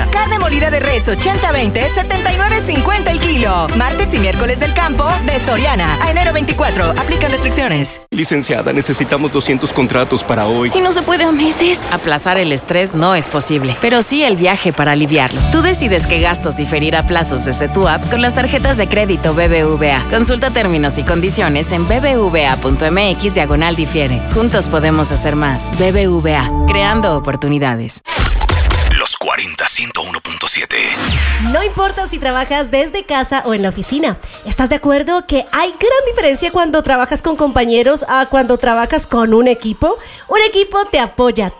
Soriana. Carne molida de res 80-20, 79.50 el kilo. Martes y miércoles del campo de Soriana. A enero 24. Aplican restricciones. Licenciada, necesitamos 200 contratos para hoy. ¿Y no se puede a meses? Aplazar el estrés no es posible, pero sí el viaje para aliviarlo. Tú decides qué gastos diferir a plazos desde tu app con las tarjetas de crédito BBVA. Consulta términos y condiciones en bbva.mx/difiere. Juntos podemos hacer más. BBVA, creando oportunidades. Los 40 101.7. No importa si trabajas desde casa o en la oficina. ¿Estás de acuerdo que hay gran diferencia cuando trabajas con compañeros a cuando trabajas con un equipo? Un equipo te apoya,